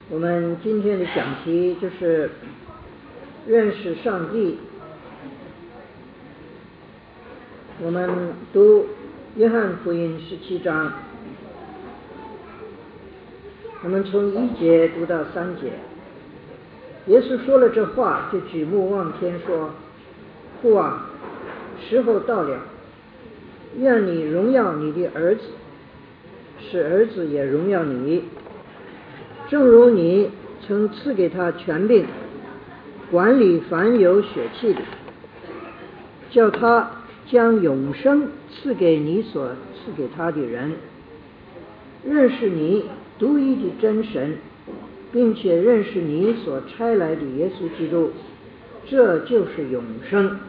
我们今天的讲题就是认识上帝。我们读约翰福音17章，我们从1节读到3节。耶稣说了这话，就举目望天说：父啊，时候到了，愿你荣耀你的儿子，使儿子也荣耀你，正如你曾赐给他权柄，管理凡有血气的，叫他将永生赐给你所赐给他的人，认识你独一的真神，并且认识你所差来的耶稣基督，这就是永生。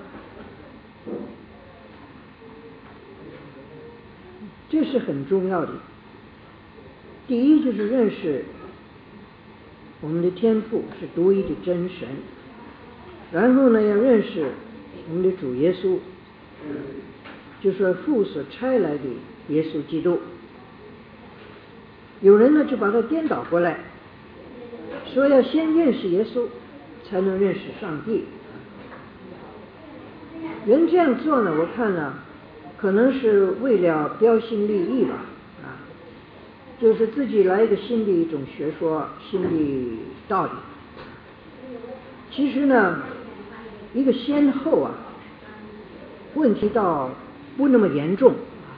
这是很重要的。第一就是认识我们的天父是独一的真神，然后呢要认识我们的主耶稣，就是父所差来的耶稣基督。有人呢就把它颠倒过来，说要先认识耶稣才能认识上帝。人这样做呢，我看呢可能是为了标新立异吧，就是自己来一个新的一种学说，新的道理。其实呢一个先后问题倒不那么严重。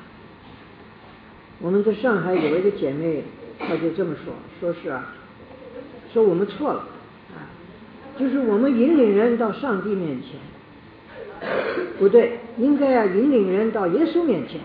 我们在上海有一个姐妹，她就这么说说我们错了就是我们引领人到上帝面前，不对，应该引领人到耶稣面前。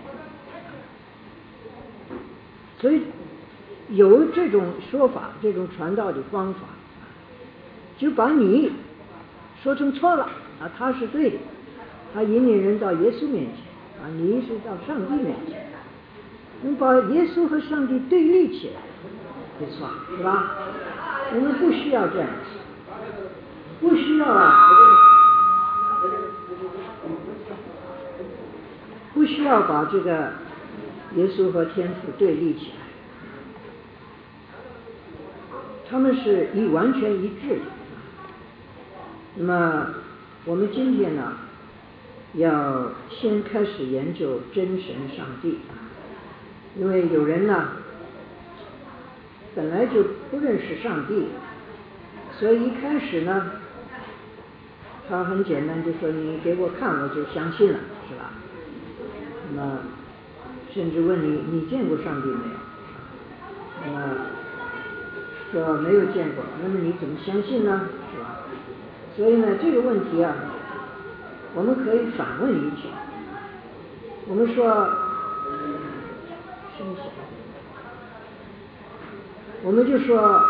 所以有这种说法，这种传道的方法，就把你说成错了他是对的，他引领人到耶稣面前你是到上帝面前，你把耶稣和上帝对立起来，没错，是吧？我们不需要这样，不需要不需要把这个耶稣和天父对立起来，他们是完全一致的。那么我们今天呢要先开始研究真神上帝，因为有人呢本来就不认识上帝，所以一开始呢他很简单就说你给我看我就相信了，是吧？那么甚至问你见过上帝没有？那么说没有见过，那么你怎么相信呢？是吧？所以呢这个问题我们可以反问一句，我们说我们就说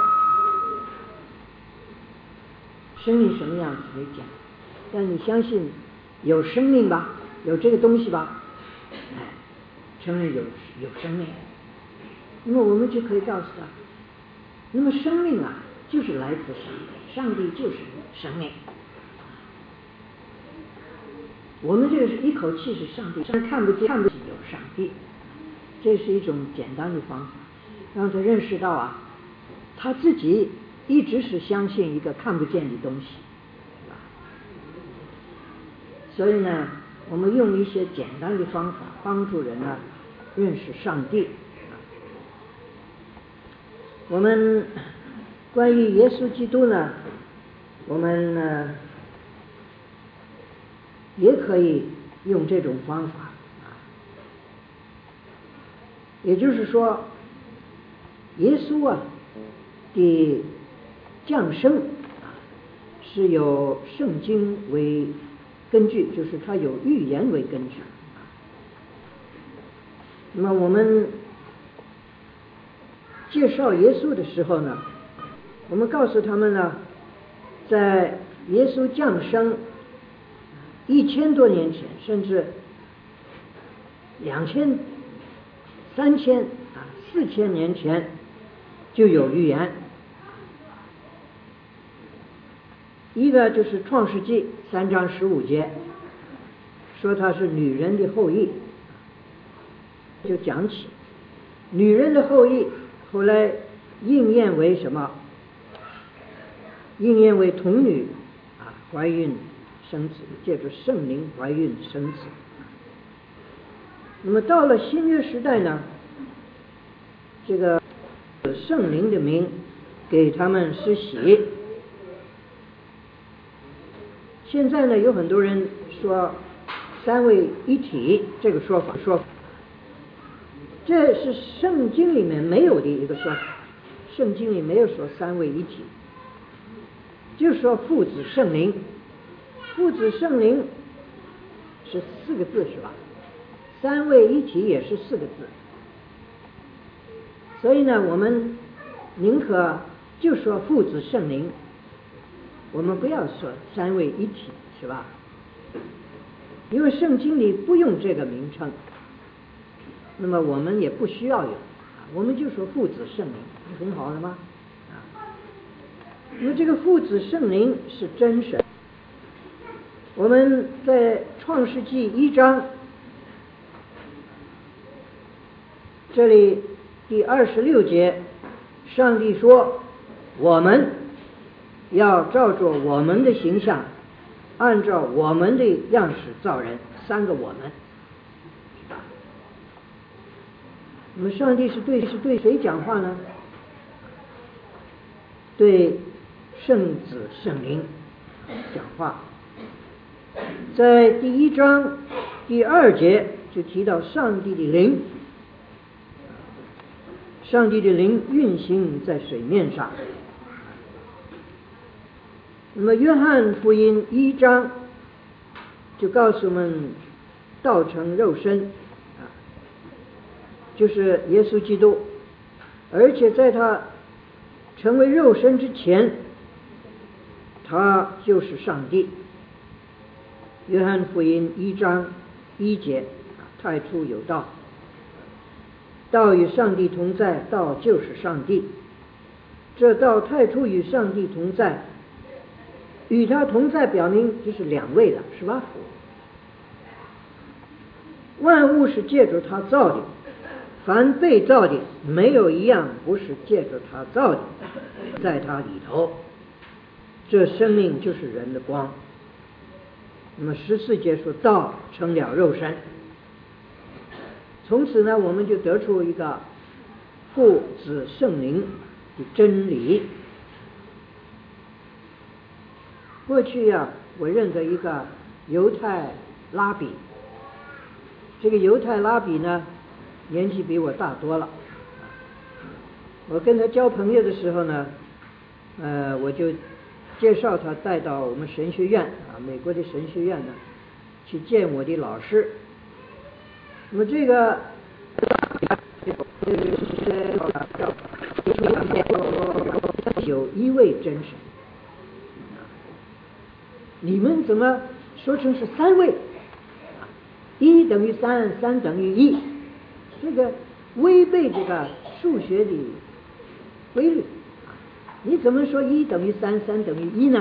生命什么样子没讲，但你相信有生命吧，有这个东西吧，承认有生命，那么我们就可以告诉他，那么生命就是来自上帝，上帝就是生命。我们这个是一口气是上帝，看不见有上帝，这是一种简单的方法，让他认识到他自己一直是相信一个看不见的东西，所以呢我们用一些简单的方法帮助人认识上帝。我们关于耶稣基督呢，我们也可以用这种方法，也就是说耶稣的降生是有圣经为根据，就是它有预言为根据。那么我们介绍耶稣的时候呢，我们告诉他们呢，在耶稣降生1000多年前，甚至2000、3000、4000年前就有预言。一个就是创世纪3章15节，说他是女人的后裔，就讲起女人的后裔，后来应验为什么？ 应验为童女怀孕生子，借着圣灵怀孕生子。那么到了新约时代呢，这个圣灵的名给他们施洗。现在呢，有很多人说三位一体这个说法，这是圣经里面没有的一个说法，圣经里没有说三位一体，就说父子圣灵。父子圣灵是4个字是吧？三位一体也是4个字，所以呢，我们宁可就说父子圣灵，我们不要说三位一体，是吧？因为圣经里不用这个名称，那么我们也不需要有，我们就说父子圣灵，很好了吗？因为这个父子圣灵是真神。我们在创世纪1章这里第26节，上帝说我们要照着我们的形象，按照我们的样式造人，3个我们。那么上帝是对谁讲话呢？对圣子圣灵讲话。在第1章第2节就提到上帝的灵，上帝的灵运行在水面上。那么约翰福音1章就告诉我们道成肉身，就是耶稣基督，而且在他成为肉身之前，他就是上帝。约翰福音1章1节，太初有道，道与上帝同在，道就是上帝。这道太初与上帝同在，与他同在表明就是2位了，是吧？万物是借着他造的，凡被造的没有一样不是借着他造的，在他里头，这生命就是人的光。那么14节说道成了肉身，从此呢，我们就得出一个父子圣灵的真理。过去我认得一个犹太拉比，这个犹太拉比呢年纪比我大多了，我跟他交朋友的时候呢，我就介绍他带到我们神学院美国的神学院呢去见我的老师。那么这个有1位真神，你们怎么说成是3位？1等于3， 3等于1，这个违背这个数学的规律。你怎么说1等于3， 3等于1呢？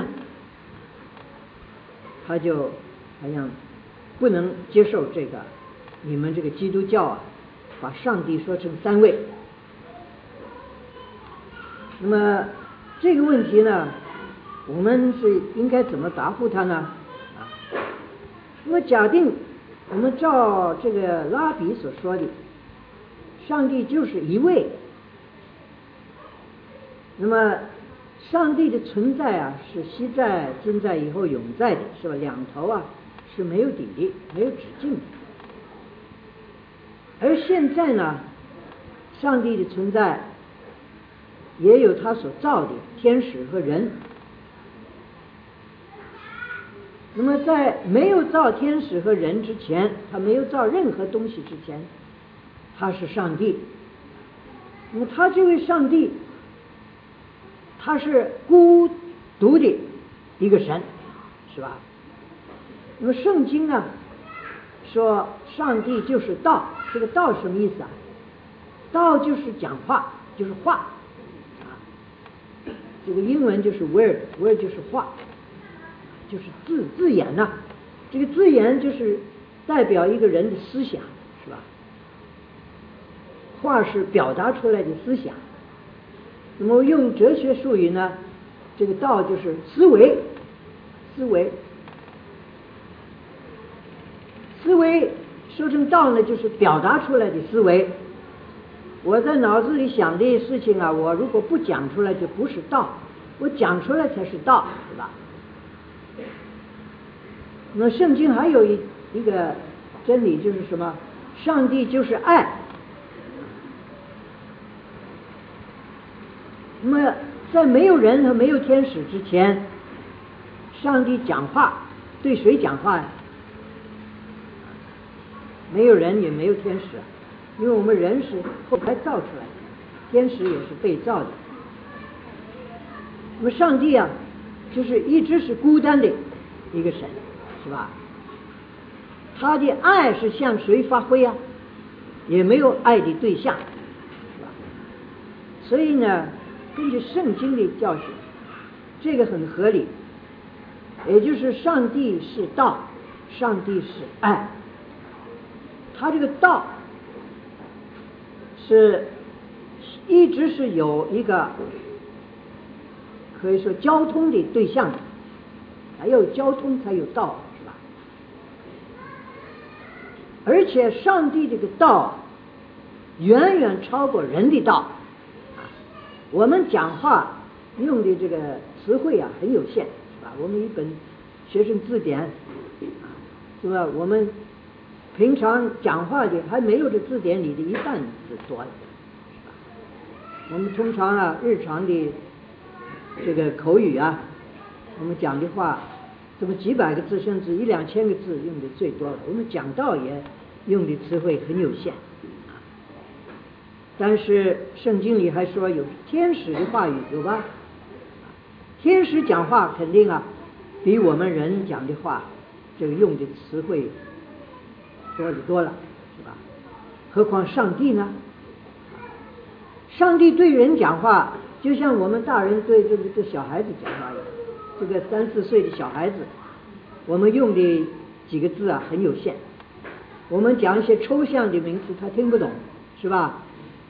他就好像不能接受这个，你们这个基督教把上帝说成3位。那么这个问题呢，我们是应该怎么答复他呢？那么假定我们照这个拉比所说的，上帝就是1位，那么上帝的存在是昔在、今在、以后永在的，是吧？两头是没有底的，没有止境的。而现在呢，上帝的存在也有他所造的天使和人。那么在没有造天使和人之前，他没有造任何东西之前，他是上帝。那么他这位上帝，他是孤独的一个神，是吧？那么圣经呢说上帝就是道，这个道什么意思道就是讲话，就是话这个英文就是 word 就是话，就是字眼这个字眼就是代表一个人的思想，是吧？话是表达出来的思想。那么用哲学术语呢， 这个道就是思维，思维说成道呢，就是表达出来的思维。我在脑子里想的事情啊，我如果不讲出来就不是道，我讲出来才是道，是吧？那圣经还有一个真理就是什么？上帝就是爱。那么在没有人和没有天使之前，上帝讲话对谁讲话呀？没有人也没有天使，因为我们人是后来造出来的，天使也是被造的。那么上帝啊，就是一直是孤单的一个神，是吧？他的爱是向谁发挥啊？也没有爱的对象，是吧？所以呢，根据圣经的教训，这个很合理，也就是上帝是道，上帝是爱。他这个道是一直是有一个可以说交通的对象的，还有交通才有道，是吧？而且上帝这个道远远超过人的道。我们讲话用的这个词汇啊很有限，是吧？我们一本学生字典，是吧？我们平常讲话的还没有这字典里的一半是多的，是吧？我们通常啊日常的这个口语啊，我们讲的话这么几百个字甚至1-2千个字用的最多了，我们讲道也用的词汇很有限。但是圣经里还说有天使的话语，有吧？天使讲话肯定啊比我们人讲的话这个用的词汇多得多了，是吧？何况上帝呢？上帝对人讲话就像我们大人对这小孩子讲话一样，这个3-4岁的小孩子，我们用的几个字啊很有限，我们讲一些抽象的名词他听不懂，是吧？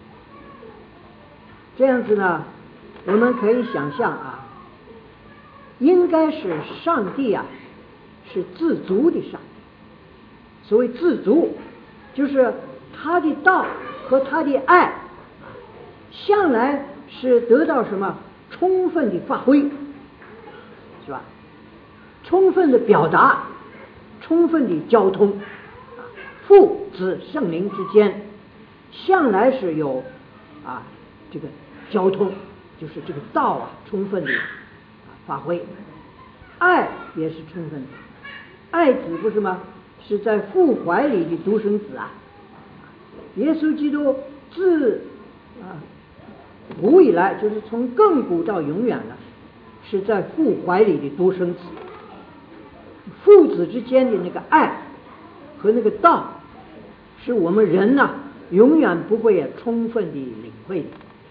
这样子呢，我们可以想象啊，应该是上帝啊是自足的上帝。所谓自足，就是他的道和他的爱向来是得到什么充分的发挥，是吧？充分的表达，充分的交通，父子圣灵之间向来是有这个交通，就是这个道啊充分的发挥，爱也是充分的。爱子不是吗？是在父怀里的独生子啊！耶稣基督自古以来，就是从亘古到永远了，是在父怀里的独生子。父子之间的那个爱和那个道，是我们人呢永远不会充分的领会的。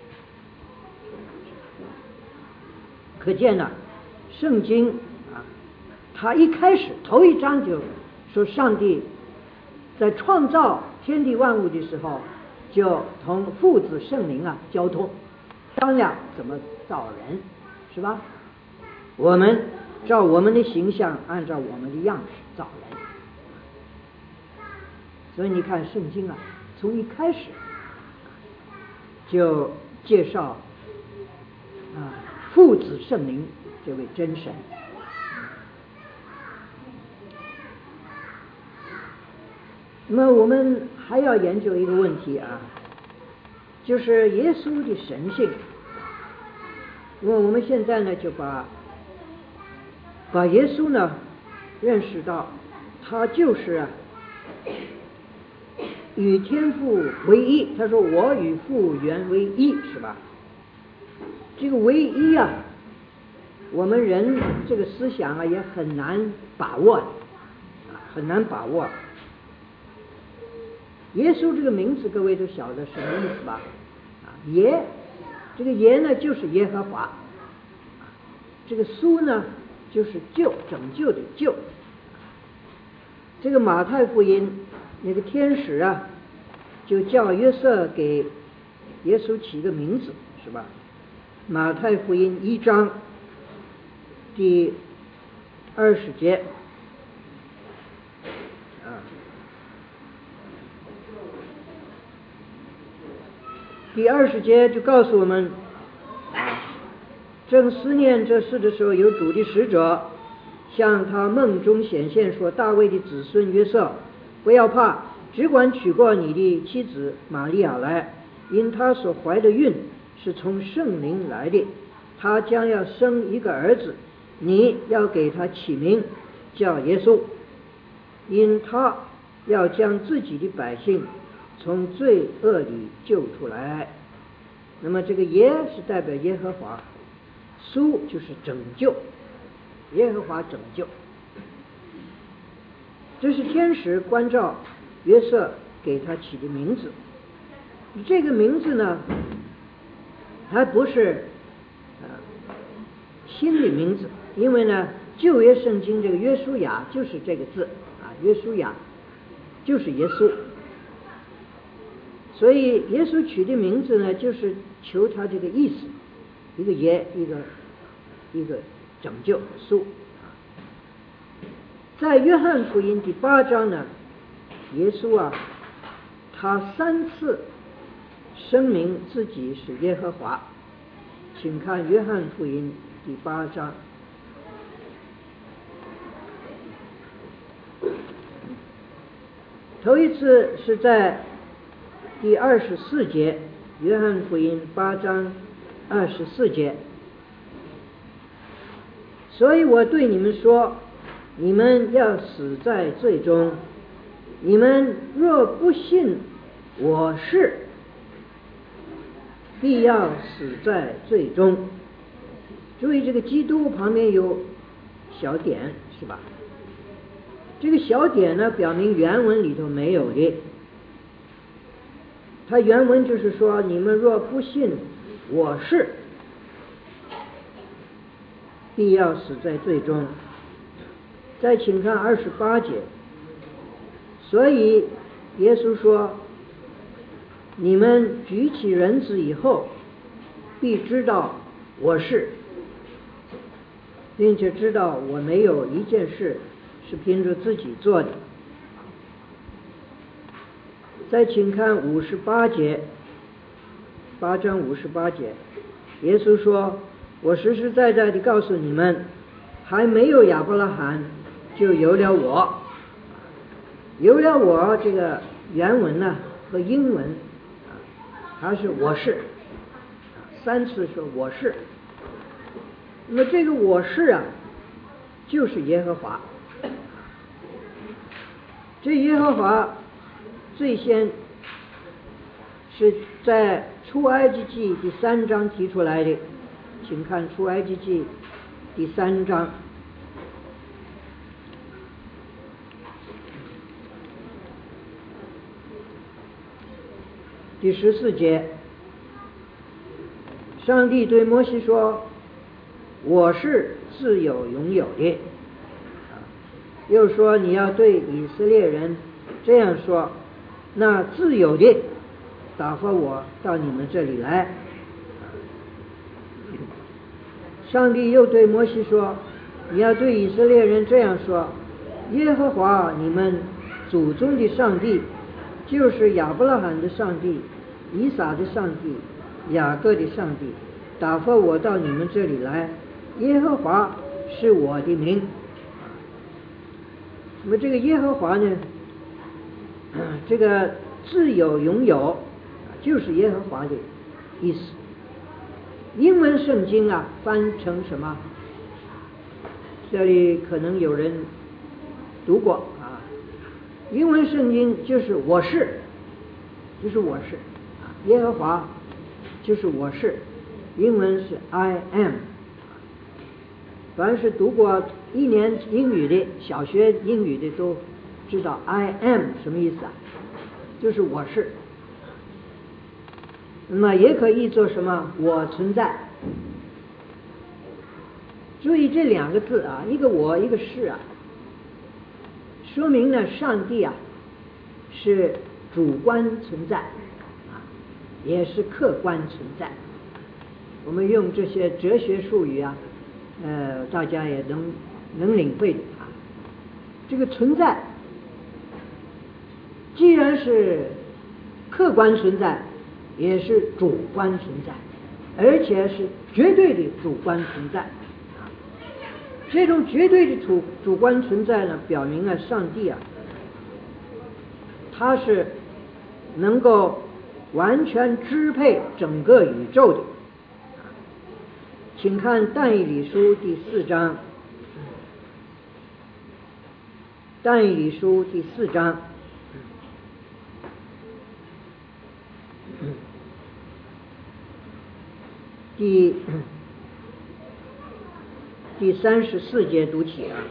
可见呢，圣经他一开始头一章就说上帝在创造天地万物的时候就同父子圣灵交通，商量怎么造人，是吧？我们照我们的形象，按照我们的样式造人。所以你看圣经从一开始就介绍父子圣灵这位真神。那么我们还要研究一个问题就是耶稣的神性。那么我们现在呢就把耶稣呢认识到他就是与天父为一，他说我与父原为一，是吧？这个唯一我们人这个思想也很难把握，很难把握。耶稣这个名字各位都晓得什么意思吧？耶，这个耶呢就是耶和华，这个稣呢就是救，拯救的救。这个马太福音那个天使就叫约瑟给耶稣起个名字，是吧？马太福音1章第20节第20节就告诉我们，正思念这事的时候，有主的使者向他梦中显现说，大卫的子孙约瑟，不要怕，只管娶过你的妻子玛利亚来，因她所怀的孕是从圣灵来的，她将要生一个儿子，你要给他起名叫耶稣，因他要将自己的百姓从罪恶里救出来。那么这个耶是代表耶和华，苏就是拯救，耶和华拯救。这是天使关照约瑟给他起的名字。这个名字呢，还不是新的名字，因为呢旧约圣经这个约书亚就是这个字约书亚就是耶稣，所以耶稣取的名字呢，就是求他这个意思，一个耶，一个拯救苏。在约翰福音第8章呢，耶稣他3次声明自己是耶和华，请看约翰福音第8章。头一次是在第24节，约翰福音8章24节，所以我对你们说，你们要死在罪中，你们若不信我是，必要死在罪中。注意这个基督旁边有小点是吧？这个小点呢，表明原文里头没有的。它原文就是说，你们若不信我是，必要死在罪中。再请看28节，所以耶稣说，你们举起人子以后，必知道我是，并且知道我没有一件事是凭着自己做的。再请看58节，8章58节，耶稣说，我实实在在地告诉你们，还没有亚伯拉罕就有了我。有了我这个原文呢和英文它是我是，3次说我是。那么这个我是就是耶和华。这耶和华最先是在出埃及记第3章提出来的，请看出埃及记第3章第14节，上帝对摩西说，我是自有永有的。又说你要对以色列人这样说，那自有的打发我到你们这里来。上帝又对摩西说，你要对以色列人这样说，耶和华你们祖宗的上帝，就是亚伯拉罕的上帝，以撒的上帝，雅各的上帝，打发我到你们这里来，耶和华是我的名。那么这个耶和华呢，这个自有永有就是耶和华的意思。英文圣经翻成什么？这里可能有人读过英文圣经就是我是，就是我是，耶和华就是我是，英文是 I am。凡是读过1年英语的，小学英语的都知道 I am 什么意思就是我是。那么也可以做什么？我存在。注意这2个字一个我，一个是说明呢上帝是主观存在也是客观存在。我们用这些哲学术语大家也能领会的啊。这个存在既然是客观存在，也是主观存在，而且是绝对的主观存在啊。这种绝对的主观存在呢，表明了上帝啊，他是能够完全支配整个宇宙的。请看但以理书第4章，但以理书第4章第34节读起啊。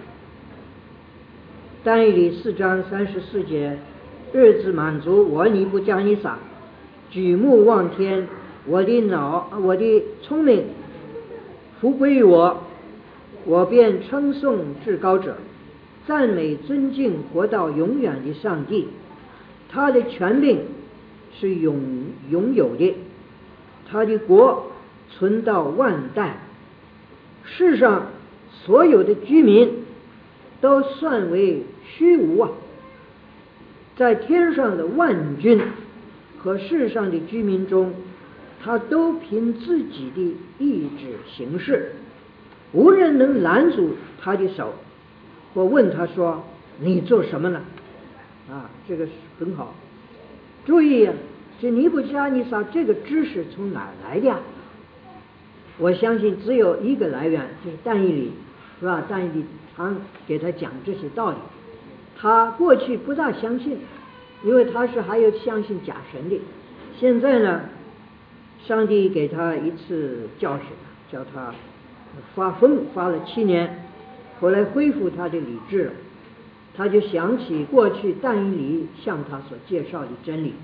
但以理4章34节，日子满足，我尼布加尼撒举目望天，我的聪明福归于我，我便称颂至高者，赞美尊敬活到永远的上帝。他的权柄是永有的，他的国存到万代。世上所有的居民都算为虚无啊！在天上的万军和世上的居民中，他都凭自己的意志行事，无人能拦阻他的手。我问他说：“你做什么呢？”啊，这个很好。注意啊，这尼布加尼撒这个知识从哪儿来的呀？我相信只有一个来源，就是但以理，是吧？但以理常给他讲这些道理。他过去不大相信，因为他是还有相信假神的。现在呢，上帝给他一次教训，叫他发疯，发了7年，后来恢复他的理智了。他就想起过去但以理向他所介绍的真理，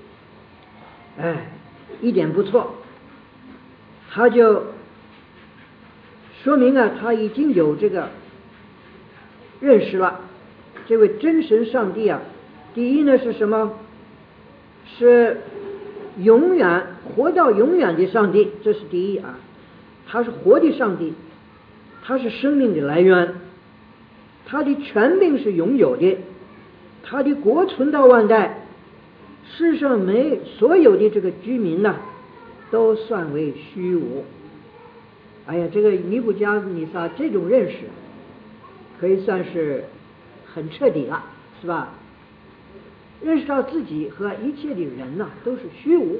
一点不错。他就说明啊，他已经有这个认识了。这位真神上帝啊，第一呢是什么？是永远活到永远的上帝，这是第一啊。他是活的上帝，他是生命的来源，他的权柄是永有的，他的国存到万代。世上所有的这个居民呢，都算为虚无。哎呀，这个尼布加尼撒这种认识可以算是很彻底了，是吧？认识到自己和一切的人呢，都是虚无，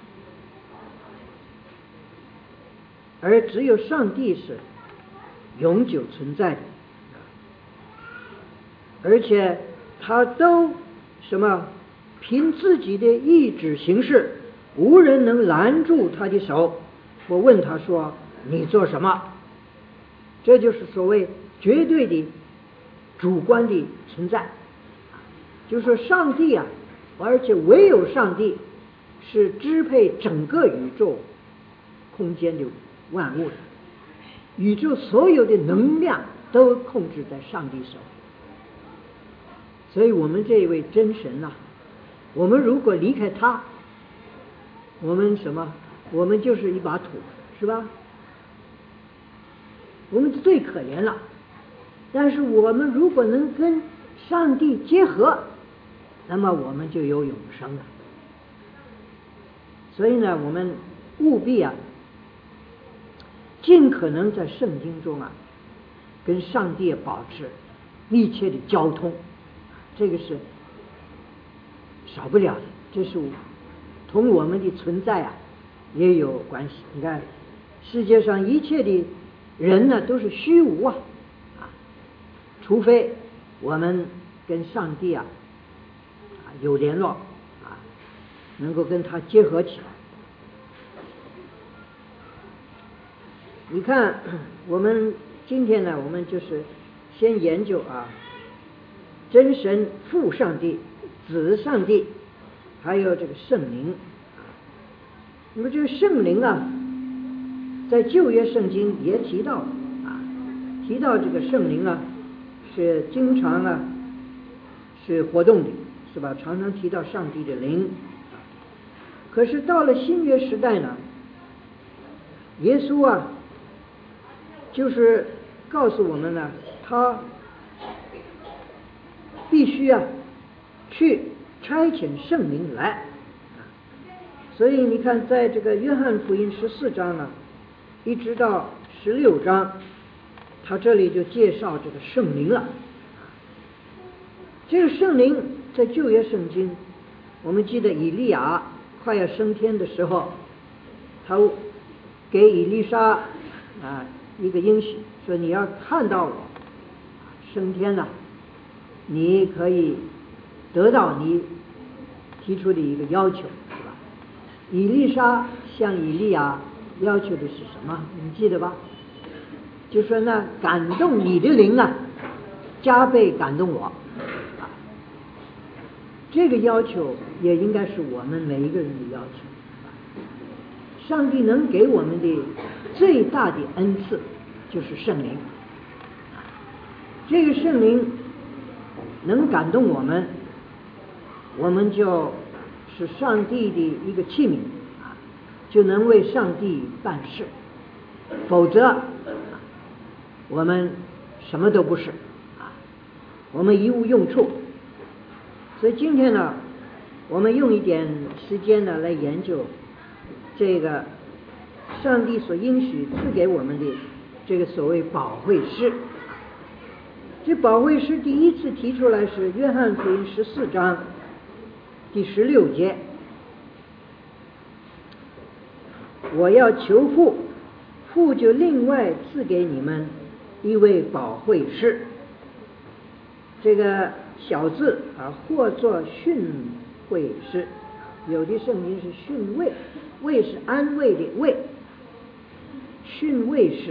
而只有上帝是永久存在的，而且他都什么凭自己的意志行事，无人能拦住他的手。我问他说：“你做什么？”这就是所谓绝对的主观的存在，就是说上帝啊，而且唯有上帝是支配整个宇宙空间的万物的，宇宙所有的能量都控制在上帝手里。所以我们这一位真神啊，我们如果离开他，我们什么？我们就是一把土，是吧？我们最可怜了。但是我们如果能跟上帝结合，那么我们就有永生了。所以呢，我们务必啊，尽可能在圣经中啊，跟上帝保持密切的交通，这个是少不了的，这是同我们的存在啊也有关系。你看，世界上一切的人呢都是虚无啊，除非我们跟上帝啊有联络啊，能够跟他结合起来。你看，我们今天呢，我们就是先研究啊，真神父上帝、子上帝，还有这个圣灵。那么这个圣灵啊，在旧约圣经也提到啊，提到这个圣灵啊，是经常啊是活动的，是吧？常常提到上帝的灵。可是到了新约时代呢，耶稣啊就是告诉我们呢，他必须去差遣圣灵来。所以你看，在这个约翰福音14章呢，一直到16章，他这里就介绍这个圣灵了。这个圣灵在旧约圣经，我们记得以利亚快要升天的时候，他给以利沙一个应许，说你要看到我升天了，你可以得到你提出的一个要求，是吧？以利沙向以利亚要求的是什么？你记得吧？就说呢，感动你的灵加倍感动我。这个要求也应该是我们每一个人的要求。上帝能给我们的最大的恩赐就是圣灵。这个圣灵能感动我们，我们就是上帝的一个器皿，就能为上帝办事。否则我们什么都不是，我们一无用处。所以今天呢，我们用一点时间呢来研究这个上帝所应许赐给我们的这个所谓保惠师。这保惠师第一次提出来是约翰福音14章第16节，我要求父，父就另外赐给你们一位保惠师。这个小字或作训诲师，有的圣经是训慰，慰是安慰的慰，训慰师。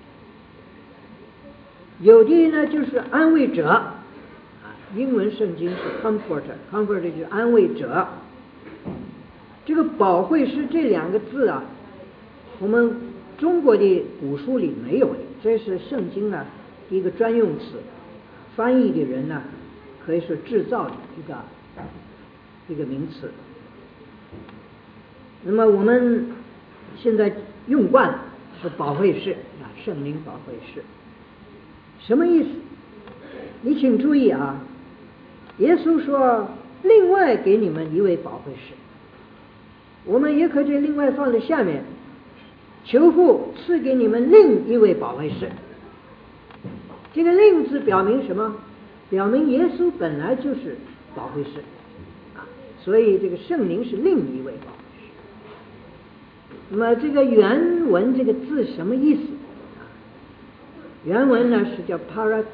有的呢就是安慰者，英文圣经是 comforter 就是安慰者。这个保惠师这两个字我们中国的古书里没有的，这是圣经一个专用词，翻译的人可以说制造的一个名词。那么我们现在用惯了是保惠师圣灵保惠师。什么意思？你请注意耶稣说另外给你们一位保惠师，我们也可以另外放在下面，求父赐给你们另一位保惠师。这个另字表明什么？表明耶稣本来就是保惠师所以这个圣灵是另一位保惠师。那么这个原文这个字什么意思？原文呢是叫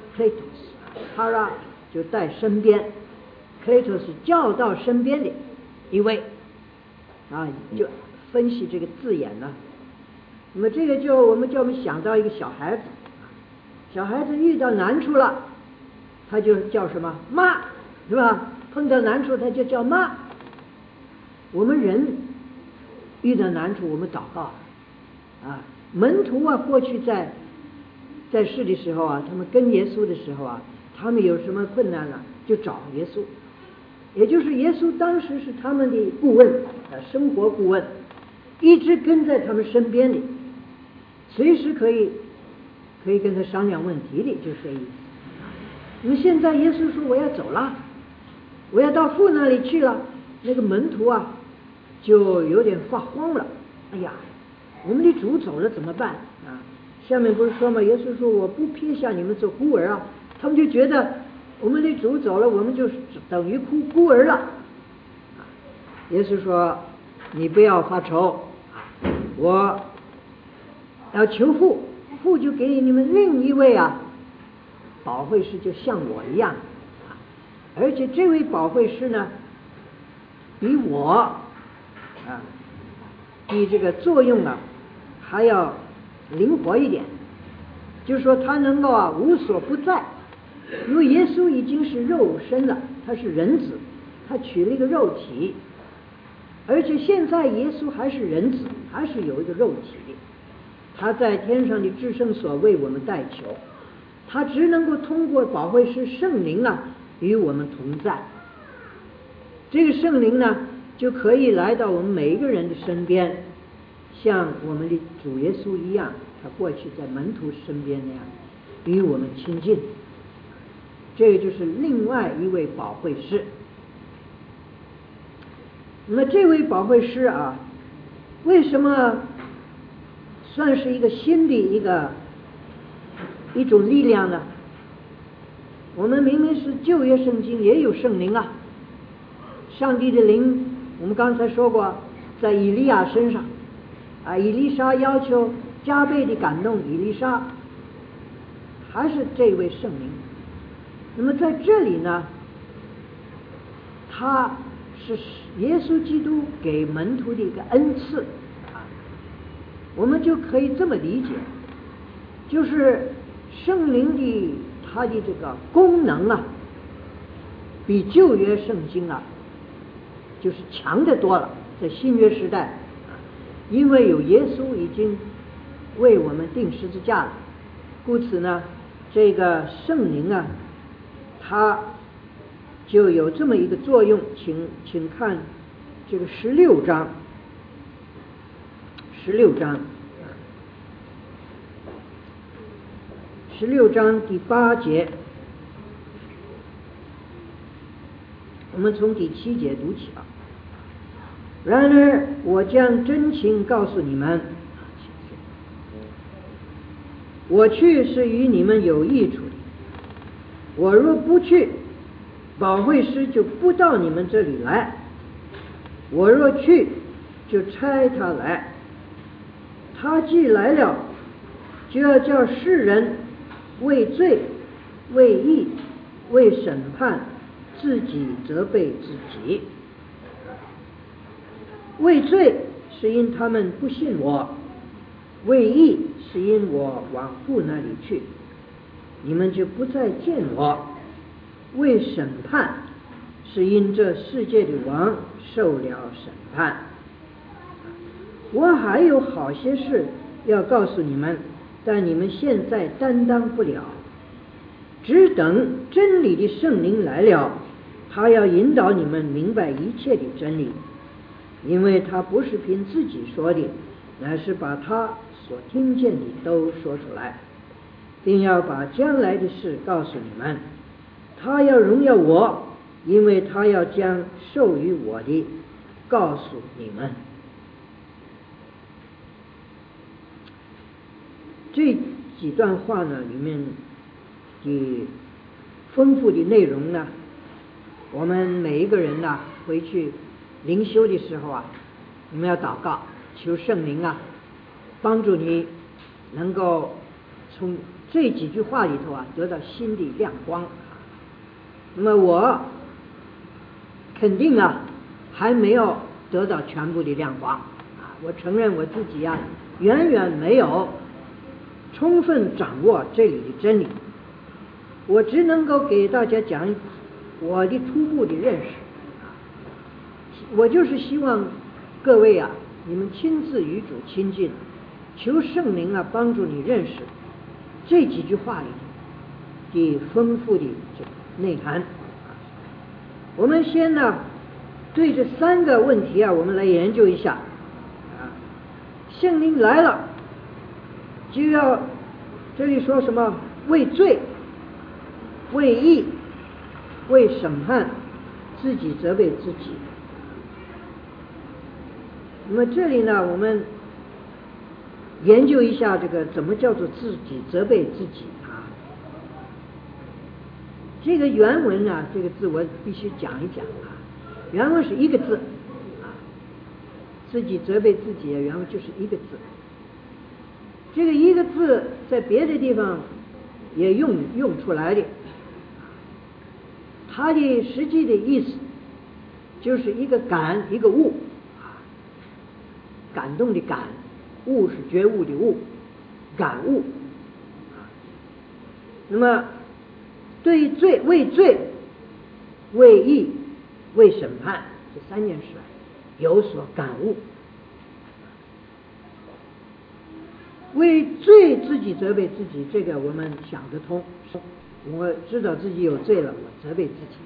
parakletos，para 就带身边，kletos 叫到身边的一位就分析这个字眼呢。那么这个我们想到一个小孩子，小孩子遇到难处了，他就叫什么妈，是吧？碰到难处他就叫妈。我们人遇到难处我们祷告门徒过去在世的时候他们跟耶稣的时候他们有什么困难就找耶稣，也就是耶稣当时是他们的顾问生活顾问，一直跟在他们身边的，随时可以跟他商量问题的，就是这意思。那么现在耶稣说我要走了，我要到父那里去了，那个门徒就有点发慌了。哎呀，我们的主走了怎么办下面不是说吗？耶稣说我不撇下你们做孤儿他们就觉得我们的主走了，我们就等于孤儿了耶稣说你不要发愁，我要求父，父就给你们另一位保惠师，就像我一样而且这位保惠师呢比我比这个作用还要灵活一点，就是说他能够无所不在，因为耶稣已经是肉身了，他是人子，他取了一个肉体，而且现在耶稣还是人子，还是有一个肉体的，他在天上的至圣所为我们代求，他只能够通过保惠师圣灵与我们同在。这个圣灵就可以来到我们每一个人的身边，像我们的主耶稣一样他过去在门徒身边那样与我们亲近。这个就是另外一位保惠师。那么这位保惠师啊，为什么算是一个新的一种力量呢？我们明明是旧约圣经也有圣灵啊，上帝的灵，我们刚才说过，在以利亚身上啊，以利沙要求加倍的感动以利沙，还是这位圣灵。那么在这里呢，他是耶稣基督给门徒的一个恩赐啊，我们就可以这么理解，就是圣灵的它的这个功能啊，比旧约圣经啊就是强得多了。在新约时代，因为有耶稣已经为我们钉十字架了，故此呢，这个圣灵啊，它就有这么一个作用。请看这个16章第8节，我们从第7节读起啊。然而我将真情告诉你们，我去是与你们有益处的。我若不去，保惠师就不到你们这里来；我若去，就差他来。他既来了，就要叫世人为罪、为义、为审判，自己责备自己。为罪是因他们不信我，为义是因我往父那里去，你们就不再见我。为审判是因这世界的王受了审判。我还有好些事要告诉你们，但你们现在担当不了，只等真理的圣灵来了，他要引导你们明白一切的真理，因为他不是凭自己说的，乃是把他所听见的都说出来，并要把将来的事告诉你们。他要荣耀我，因为他要将授予我的告诉你们。这几段话呢，里面的丰富的内容呢，我们每一个人呢，回去灵修的时候啊，你们要祷告，求圣灵啊，帮助你能够从这几句话里头啊，得到新的亮光。那么我肯定啊，还没有得到全部的亮光啊，我承认我自己啊，远远没有充分掌握这里的真理，我只能够给大家讲我的初步的认识。我就是希望各位啊，你们亲自与主亲近，求圣灵啊帮助你认识这几句话里的丰富的这个内涵。我们先呢，对这3个问题啊，我们来研究一下啊。圣灵来了，就要这里说什么？为罪、为义、为审判，自己责备自己。那么这里呢，我们研究一下这个怎么叫做自己责备自己啊？这个原文呢，这个字我必须讲一讲啊。原文是一个字啊，自己责备自己，原文就是一个字。这个一个字在别的地方也用出来的，它的实际的意思就是一个感，一个悟啊，感动的感，悟是觉悟的悟，感悟啊。那么对罪、为罪、为义、为审判这3件事有所感悟。为罪自己责备自己，这个我们想得通，我知道自己有罪了，我责备自己。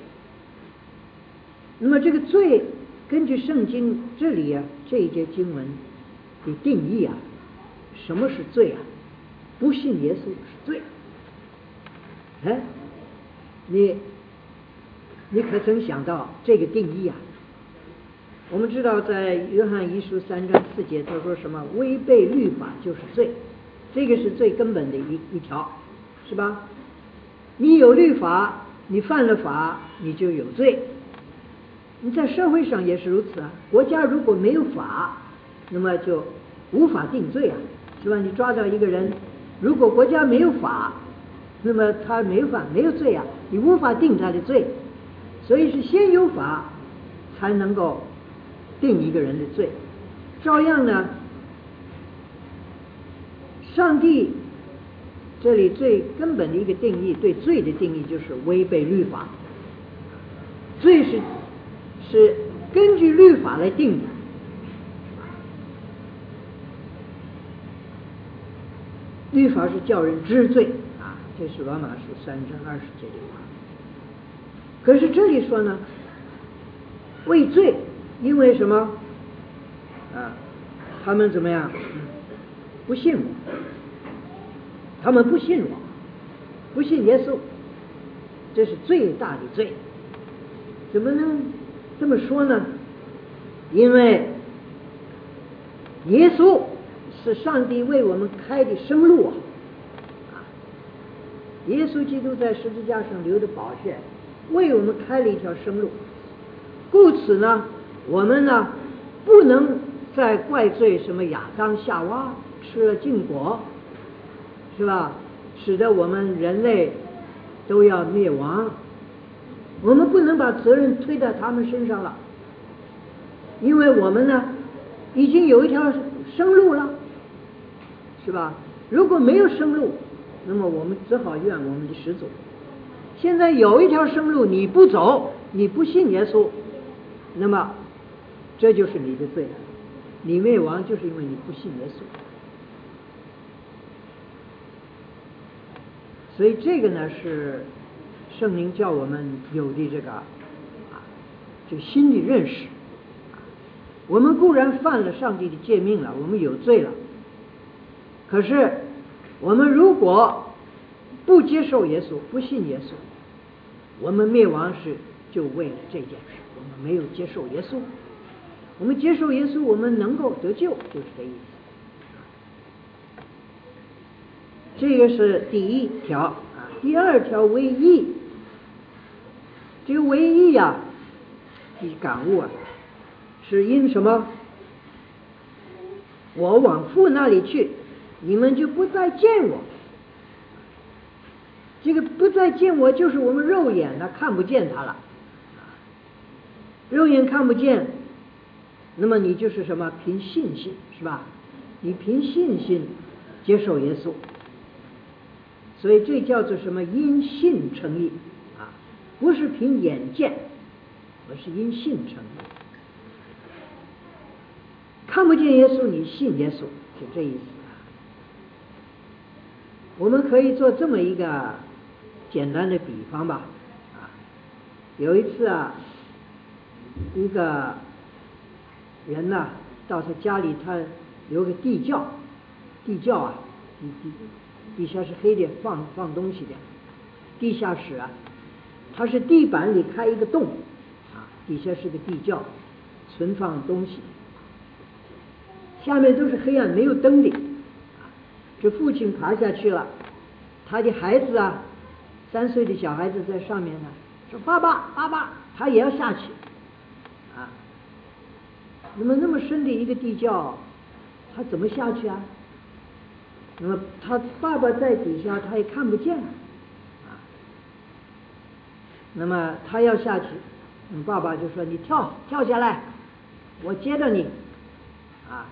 那么这个罪根据圣经这里啊，这一节经文的定义啊， 什么是罪啊？不信耶稣是罪。哎，你可曾想到这个定义啊？我们知道在约翰一书3章4节，他说什么？违背律法就是罪，这个是最根本的一条，是吧？你有律法，你犯了法，你就有罪。你在社会上也是如此啊。国家如果没有法，那么就无法定罪啊，是吧？你抓到一个人，如果国家没有法，那么他没有罪啊，你无法定他的罪。所以是先有法才能够定一个人的罪。照样呢，上帝这里最根本的一个定义，对罪的定义就是违背律法。罪是根据律法来定的。律法是叫人知罪啊，这是罗马书3章20节的话。可是这里说呢，为罪，因为什么啊？他们怎么样？不信我，他们不信我，不信耶稣，这是最大的罪。怎么能这么说呢？因为耶稣是上帝为我们开的生路啊！耶稣基督在十字架上流的宝血，为我们开了一条生路。故此呢，我们呢不能再怪罪什么亚当夏娃吃了禁果，是吧？使得我们人类都要灭亡。我们不能把责任推到他们身上了，因为我们呢已经有一条生路了，是吧？如果没有生路，那么我们只好怨我们的始祖。现在有一条生路，你不走，你不信耶稣，那么这就是你的罪了。你灭亡就是因为你不信耶稣。所以这个呢是圣灵叫我们有的这个这个新的认识。我们固然犯了上帝的诫命了，我们有罪了，可是我们如果不接受耶稣，不信耶稣，我们灭亡是就为了这件事。我们没有接受耶稣，我们接受耶稣，我们能够得救，就是这意思。这个是第一条啊。第二条为义，这个为义呀，你感悟啊，是因什么？我往父那里去，你们就不再见我。这个不再见我，就是我们肉眼呢看不见他了，肉眼看不见，那么你就是什么？凭信心，是吧？你凭信心接受耶稣，所以这叫做什么？因信称义啊，不是凭眼见，而是因信称义。看不见耶稣，你信耶稣，就这意思。我们可以做这么一个简单的比方吧，啊，有一次啊，一个人呢到他家里，他有个地窖啊，地下是黑的，放东西的，地下室啊，它是地板里开一个洞啊，底下是个地窖，存放东西，下面都是黑暗，没有灯的。这父亲爬下去了，他的孩子啊，3岁的小孩子在上面呢，说爸爸爸爸，他也要下去啊。那么深的一个地窖，他怎么下去啊？那么他爸爸在底下，他也看不见啊。那么他要下去，爸爸就说你跳下来，我接着你啊。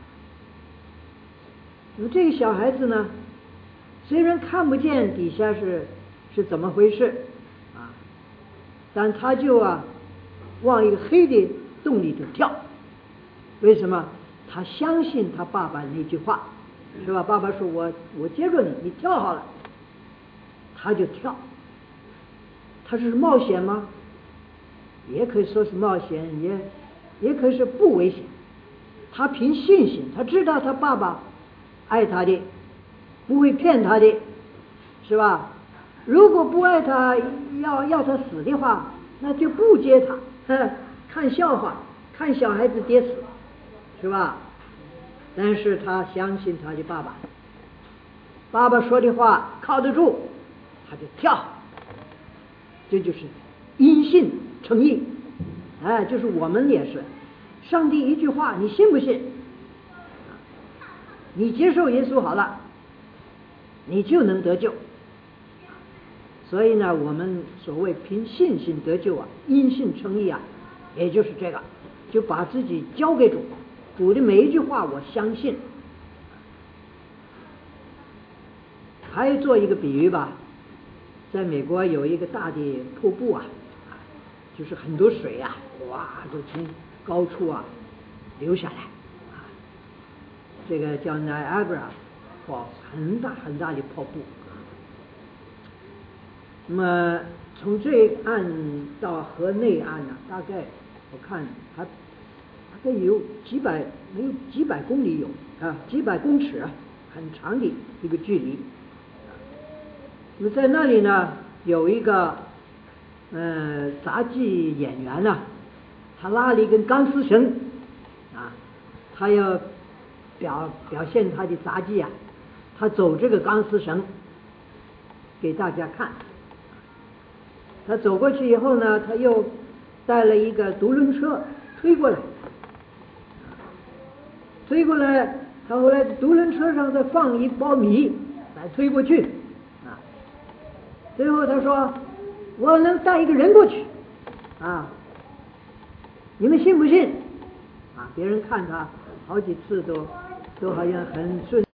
那么这个小孩子呢，虽然看不见底下是怎么回事啊，但他就往一个黑的洞里头跳。为什么？他相信他爸爸那句话，是吧？爸爸说我接着你，你跳好了，他就跳。他是冒险吗？也可以说是冒险，也可以是不危险。他凭信心，他知道他爸爸爱他的，不会骗他的，是吧？如果不爱他，要他死的话，那就不接他，看笑话，看小孩子跌死，是吧？但是他相信他的爸爸，爸爸说的话靠得住，他就跳。这就是因信称义。就是我们也是，上帝一句话，你信不信？你接受耶稣好了，你就能得救。所以呢，我们所谓凭信心得救啊，因信称义啊，也就是这个，就把自己交给主，主的每一句话我相信。还做一个比喻吧，在美国有一个大的瀑布啊，就是很多水啊，哇，都从高处啊流下来啊，这个叫 Niagara Falls， 很大很大的瀑布。那么从这一岸到河内岸呢，大概我看它大概有几百公里有啊，几百公尺，很长的一个距离。那么在那里呢，有一个杂技演员呢，他拉了一根钢丝绳啊，他要表现他的杂技啊，他走这个钢丝绳给大家看。他走过去以后呢，他又带了一个独轮车推过来，他后来独轮车上再放一包米来推过去啊。最后他说我能带一个人过去啊，你们信不信啊？别人看他好几次都好像很顺